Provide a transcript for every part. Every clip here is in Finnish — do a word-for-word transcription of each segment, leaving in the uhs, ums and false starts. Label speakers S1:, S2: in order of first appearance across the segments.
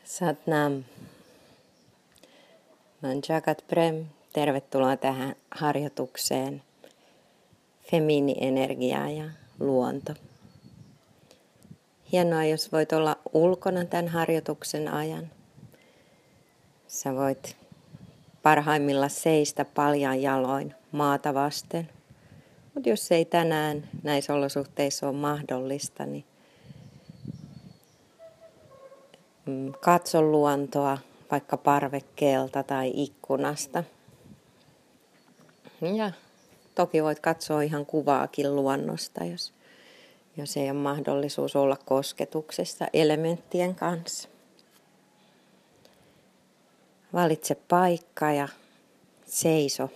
S1: Satnam. Mä oon Jagat Prem. Tervetuloa tähän harjoitukseen Femiini-energia ja luonto. Hienoa, jos voit olla ulkona tämän harjoituksen ajan. Sä voit parhaimmilla seistä paljain jaloin maata vasten. Mutta jos ei tänään näissä olosuhteissa ole mahdollista, niin katso luontoa vaikka parvekkeelta tai ikkunasta. Ja toki voit katsoa ihan kuvaakin luonnosta, jos, jos ei ole mahdollisuus olla kosketuksessa elementtien kanssa. Valitse paikka ja seiso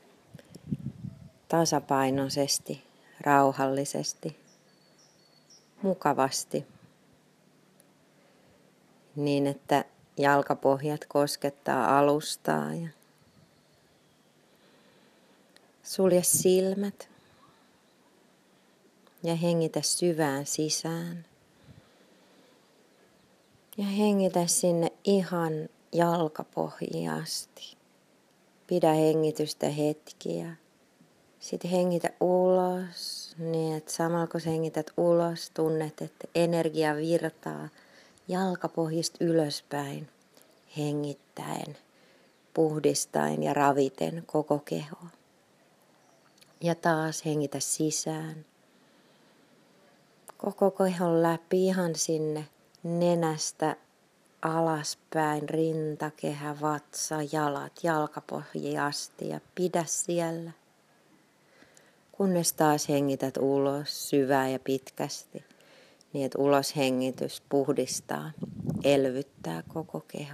S1: tasapainoisesti, rauhallisesti, mukavasti, niin että jalkapohjat koskettaa alustaa ja sulje silmät ja hengitä syvään sisään. Ja hengitä sinne ihan jalkapohjiin asti. Pidä hengitystä hetkiä. Sitten hengitä ulos, niin että samalla kun hengität ulos, tunnet, että energia virtaa jalkapohjista ylöspäin, hengittäen, puhdistaen ja raviten koko kehoa. Ja taas hengitä sisään. Koko kehon läpi ihan sinne nenästä alaspäin, rintakehä, vatsa, jalat, jalkapohjiin asti ja pidä siellä. Kunnes taas hengität ulos syvää ja pitkästi, niin että uloshengitys puhdistaa, elvyttää koko kehon.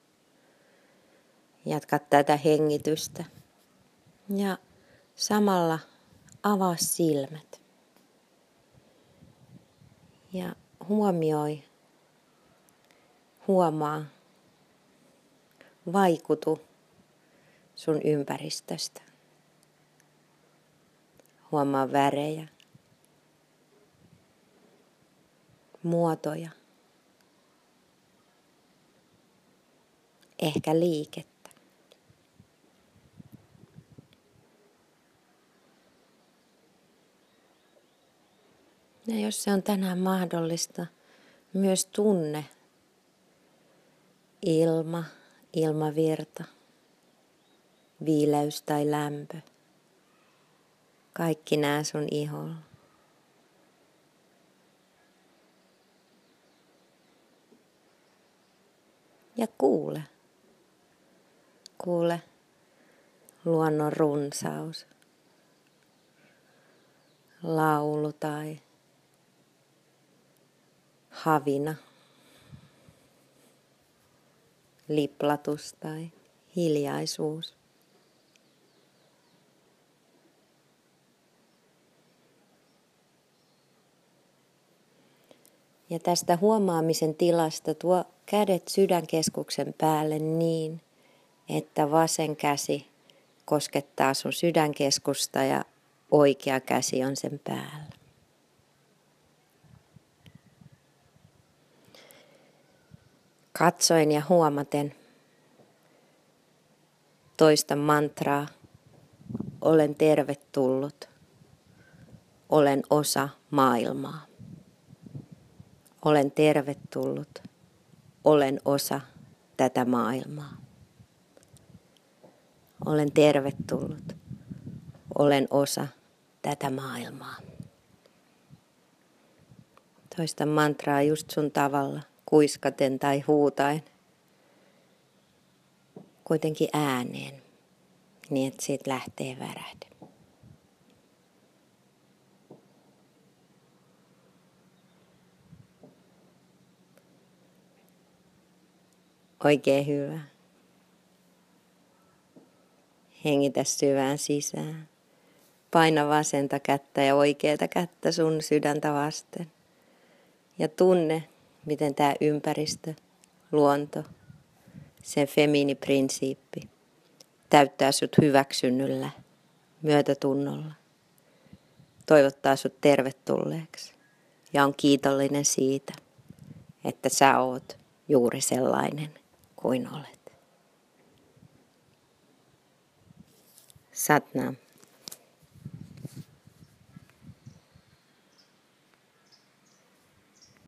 S1: Jatka tätä hengitystä ja samalla avaa silmät. Ja huomioi, huomaa, vaikutu sun ympäristöstä. Huomaa värejä, muotoja, ehkä liikettä. Ja jos se on tänään mahdollista, myös tunne ilma, ilmavirta, viileys tai lämpö. Kaikki nää sun iholla. Ja kuule. Kuule luonnon runsaus. Laulu tai havina. Liplatus tai hiljaisuus. Ja tästä huomaamisen tilasta tuo kädet sydänkeskuksen päälle niin, että vasen käsi koskettaa sun sydänkeskusta ja oikea käsi on sen päällä. Katsoen ja huomaten toista mantraa. Olen tervetullut. Olen osa maailmaa. Olen tervetullut. Olen osa tätä maailmaa. Olen tervetullut. Olen osa tätä maailmaa. Toista mantraa just sun tavalla, kuiskaten tai huutaen. Kuitenkin ääneen, niin että siitä lähtee värähde. Oikein hyvä. Hengitä syvään sisään. Paina vasenta kättä ja oikeata kättä sun sydäntä vasten. Ja tunne, miten tämä ympäristö, luonto, sen femiiniprinsiippi täyttää sut hyväksynnöllä, myötätunnolla. Toivottaa sut tervetulleeksi ja on kiitollinen siitä, että sä oot juuri sellainen kuin olet. Satnam.